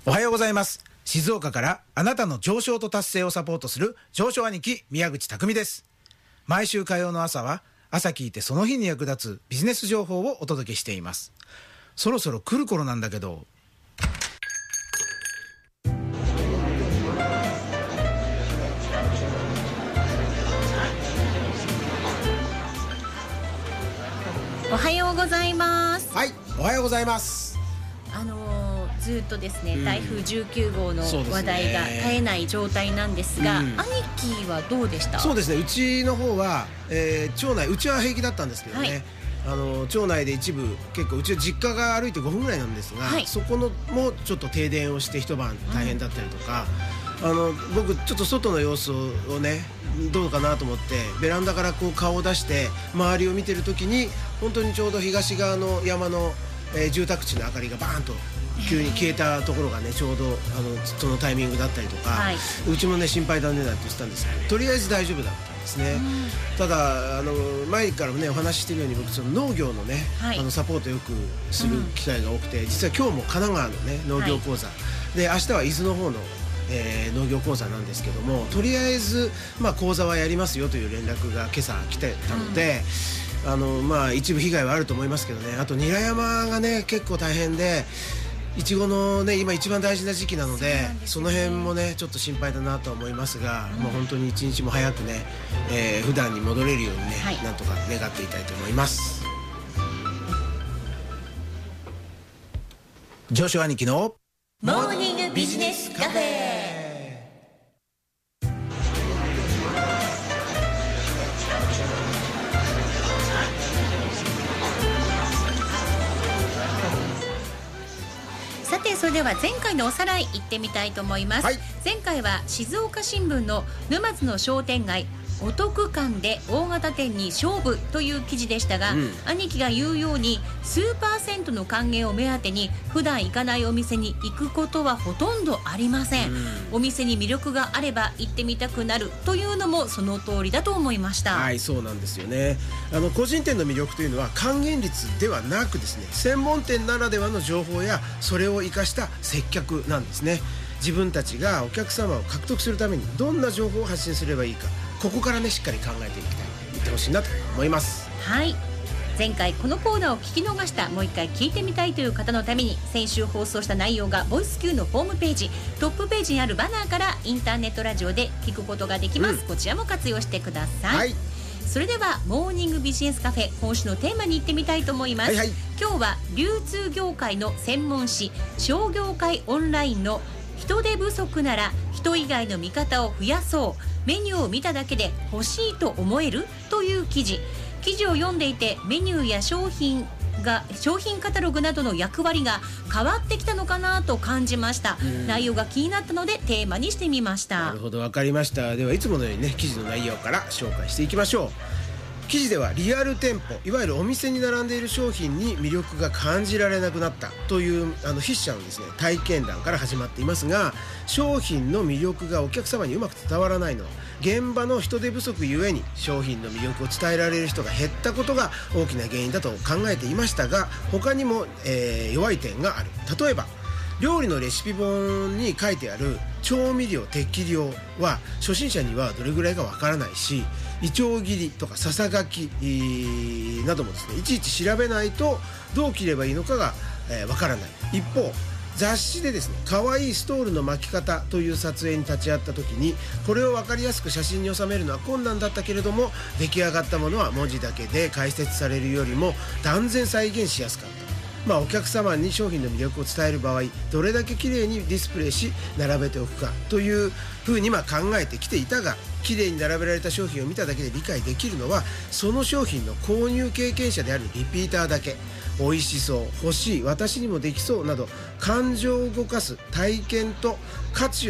おはようございます。静岡からあなたの上昇と達成をサポートする上昇兄貴宮口匠です。毎週火曜の朝は朝聞いてその日に役立つビジネス情報をお届けしています。そろそろ来る頃なんだけど。 おはようございます。 はい、おはようございます。 ずっとですね、台風19号の話題が絶えない状態なんですが、兄貴はどうでした？ そうですね、うちの方は、町内、うちは平気だったんですけどね、町内で一部結構うちは実家が歩いて5分ぐらいなんですが、そこのもちょっと停電をして一晩大変だったりとか、僕ちょっと外の様子をねどうかなと思ってベランダからこう顔を出して周りを見てる時に本当にちょうど東側の山の、住宅地の明かりがバーンと急に消えたところがねちょうどそのタイミングだったりとか、うちもね心配だねなんて言ってたんですけど、とりあえず大丈夫だったんですね。ただ前からもねお話ししてるように僕その農業のね、サポートよくする機会が多くて、実は今日も神奈川のね農業講座、で明日は伊豆の方の農業講座なんですけども、とりあえず、講座はやりますよという連絡が今朝来てたので、一部被害はあると思いますけどね。あと韮山がね結構大変で、いちごのね今一番大事な時期なので、その辺もねちょっと心配だなとは思いますが、もう本当に一日も早くね、普段に戻れるようにね、なんとか願っていたいと思います。 上昇兄貴のモーニングビジネスカフェ。さてそれでは前回のおさらい行ってみたいと思います。前回は静岡新聞の沼津の商店街お得感で大型店に勝負という記事でしたが、兄貴が言うように数パーセントの還元を目当てに普段行かないお店に行くことはほとんどありません。お店に魅力があれば行ってみたくなるというのもその通りだと思いました。 はい、そうなんですよね。個人店の魅力というのは還元率ではなくですね、専門店ならではの情報やそれを生かした接客なんですね。自分たちがお客様を獲得するためにどんな情報を発信すればいいか、ここからねしっかり考えていきたい、言ってほしいなと思います。 はい、前回このコーナーを聞き逃した、もう一回聞いてみたいという方のために、先週放送した内容がボイス Q のホームページトップページにあるバナーからインターネットラジオで聞くことができます。こちらも活用してください。それではモーニングビジネスカフェ、今週のテーマに行ってみたいと思います。今日は流通業界の専門誌商業界オンラインの人手不足なら人以外の見方を増やそう、メニューを見ただけで欲しいと思えるという記事を読んでいて、メニューや商品カタログなどの役割が変わってきたのかなと感じました。内容が気になったのでテーマにしてみました。 なるほど、わかりました。ではいつものようにね記事の内容から紹介していきましょう。記事ではリアル店舗、いわゆるお店に並んでいる商品に魅力が感じられなくなったという筆者のですね体験談から始まっていますが、商品の魅力がお客様にうまく伝わらないのは現場の人手不足ゆえに商品の魅力を伝えられる人が減ったことが大きな原因だと考えていましたが、他にも、弱い点がある。例えば料理のレシピ本に書いてある調味料適量は初心者にはどれぐらいかわからないし、いちょう切りとかささがきなどもですねいちいち調べないとどう切ればいいのかがわからない。一方雑誌でですね可愛いストールの巻き方という撮影に立ち会った時に、これを分かりやすく写真に収めるのは困難だったけれども、出来上がったものは文字だけで解説されるよりも断然再現しやすかった。お客様に商品の魅力を伝える場合、どれだけ綺麗にディスプレイし並べておくかというふうに考えてきていたが、綺麗に並べられた商品を見ただけで理解できるのはその商品の購入経験者であるリピーターだけ。美味しそう、欲しい、私にもできそうなど感情を動かす体験を価値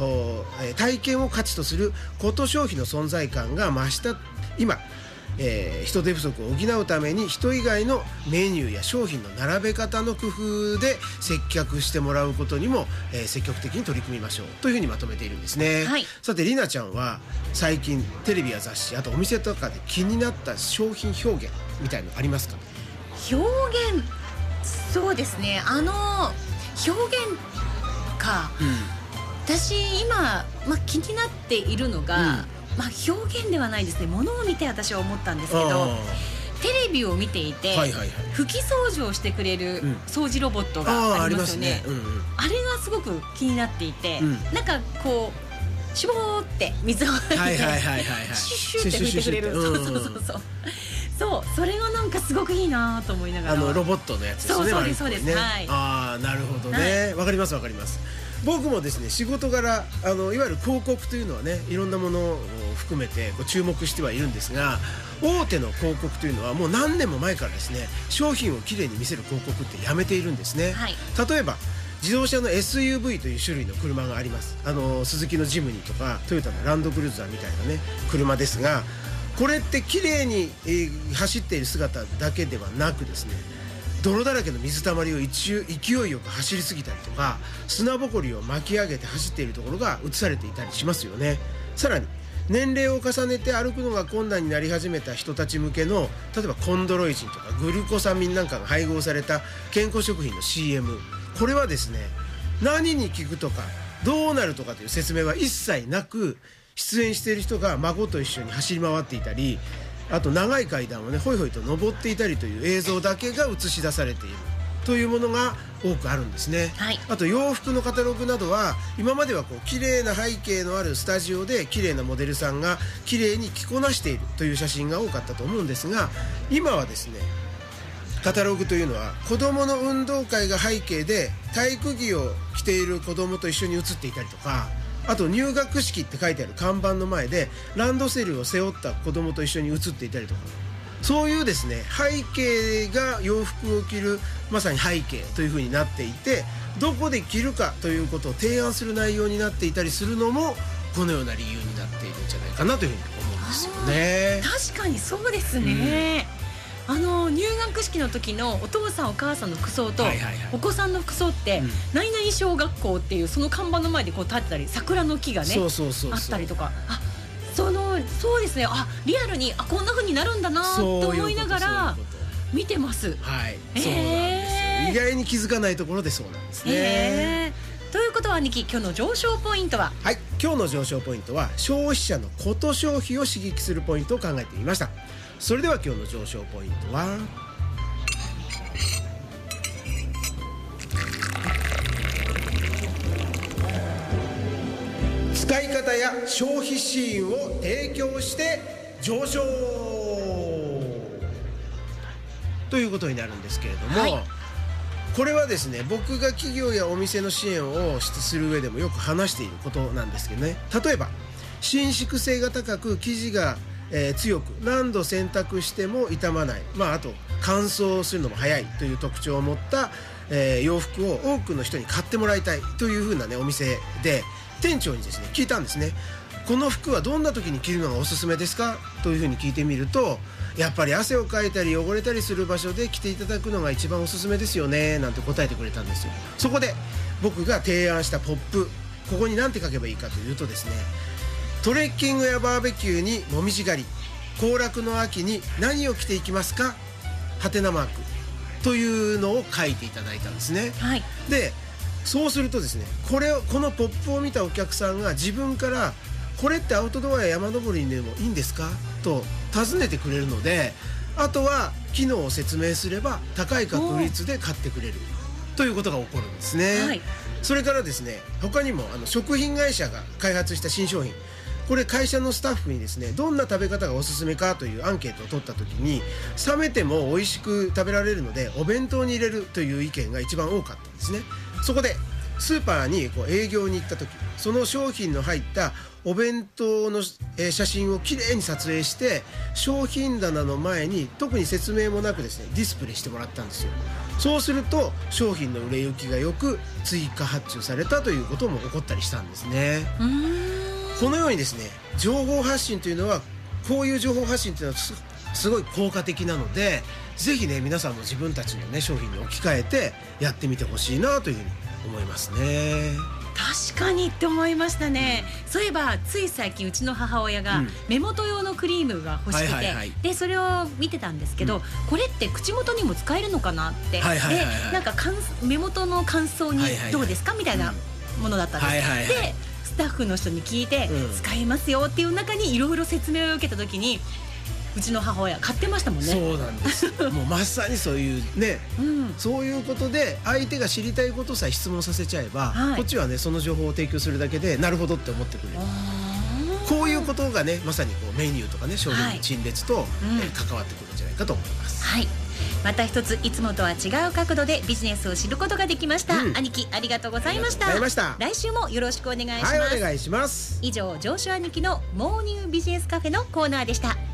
とすること消費の存在感が増した今、人手不足を補うために人以外のメニューや商品の並べ方の工夫で接客してもらうことにも、積極的に取り組みましょうというふうにまとめているんですね。さてりなちゃんは最近テレビや雑誌、あとお店とかで気になった商品表現みたいのありますか？ 表現、そうですね、表現かか、気になっているのが、表現ではないですね、ものを見て私は思ったんですけど、テレビを見ていて、拭き掃除をしてくれる掃除ロボットがありますよね。あれがすごく気になっていて、なんかこうシュボーって水をシュッシュって拭いてくれる。そう、それがなんかすごくいいなと思いながら。ロボットのやつですね。 そうです。 ああ、なるほどね。わかります。僕もですね、仕事柄いわゆる広告というのはね、いろんなものを含めて注目してはいるんですが、大手の広告というのはもう何年も前からですね、商品をきれいに見せる広告ってやめているんですね。例えば自動車の SUV という種類の車があります。スズキのジムニーとかトヨタのランドクルーザーみたいなね車ですが、これってきれいに走っている姿だけではなくですね、泥だらけの水たまりを勢いよく走りすぎたりとか、砂ぼこりを巻き上げて走っているところが映されていたりしますよね。さらに年齢を重ねて歩くのが困難になり始めた人たち向けの、例えばコンドロイチンとかグルコサミンなんかが配合された健康食品の CM、 これはですね、何に効くとかどうなるとかという説明は一切なく、出演している人が孫と一緒に走り回っていたり、あと長い階段をねホイホイと登っていたりという映像だけが映し出されているというものが多くあるんですね。あと洋服のカタログなどは、今までは綺麗な背景のあるスタジオで綺麗なモデルさんが綺麗に着こなしているという写真が多かったと思うんですが、今はですね、カタログというのは子どもの運動会が背景で体育着を着ている子どもと一緒に写っていたりとか、あと入学式って書いてある看板の前でランドセルを背負った子どもと一緒に写っていたりとか、そういうですね、背景が洋服を着るまさに背景という風になっていて、どこで着るかということを提案する内容になっていたりするのも、このような理由になっているんじゃないかなというふうに思うんですよね。 確かにそうですね。入学式の時のお父さんお母さんの服装とお子さんの服装って、何々小学校っていうその看板の前で立ってたり、桜の木がねあったりとか、そうですね、リアルにこんな風になるんだなと思いながら見てます。そうなんですよ。 意外に気づかないところでそうなんですね。 ということは兄貴、今日の上昇ポイントは？ 今日の上昇ポイントは消費者のコト消費を刺激するポイントを考えてみました。それでは今日の上昇ポイントは、使い方や消費シーンを提供して上昇ということになるんですけれども、これはですね、僕が企業やお店の支援をする上でもよく話していることなんですけどね。例えば伸縮性が高く生地が強く何度洗濯しても傷まない、あと乾燥するのも早いという特徴を持った、洋服を多くの人に買ってもらいたいというふうなねお店で、店長にですね聞いたんですね。この服はどんな時に着るのがおすすめですかというふうに聞いてみると、やっぱり汗をかいたり汚れたりする場所で着ていただくのが一番おすすめですよねなんて答えてくれたんですよ。そこで僕が提案したポップ、ここに何て書けばいいかというとですね、トレッキングやバーベキューにもみじ狩り、行楽の秋に何を着ていきますか？はてなマークというのを書いていただいたんですね。でそうするとですね、このポップを見たお客さんが自分から、これってアウトドアや山登りにでもいいんですかと尋ねてくれるので、あとは機能を説明すれば高い確率で買ってくれるということが起こるんですね。それからですね、他にも食品会社が開発した新商品、これ会社のスタッフにですね、どんな食べ方がおすすめかというアンケートを取った時に、冷めても美味しく食べられるのでお弁当に入れるという意見が一番多かったんですね。そこでスーパーに営業に行った時、その商品の入ったお弁当の写真をきれいに撮影して、商品棚の前に特に説明もなくですねディスプレイしてもらったんですよ。そうすると商品の売れ行きがよく追加発注されたということも起こったりしたんですね。このようにですね、情報発信というのは、こういう情報発信というのはすごい効果的なので、ぜひね皆さんも自分たちのね商品に置き換えてやってみてほしいなというふうに思いますね。 確かにって思いましたね。そういえばつい最近うちの母親が目元用のクリームが欲しくて、でそれを見てたんですけど、これって口元にも使えるのかなって、でなんか目元の乾燥にどうですかみたいなものだったんです。でスタッフの人に聞いて、使えますよっていう中にいろいろ説明を受けた時に、うちの母親買ってましたもんね。 そうなんですもうまさにそういうね、そういうことで相手が知りたいことさえ質問させちゃえば、こっちはねその情報を提供するだけでなるほどって思ってくれる。こういうことがねまさにこうメニューとかね商品の陳列と、関わってくるんじゃないかと思います。 はい、また一ついつもとは違う角度でビジネスを知ることができました。兄貴ありがとうございました。来週もよろしくお願いします。 はい、お願いします。 以上上昇兄貴のモーニングビジネスカフェのコーナーでした。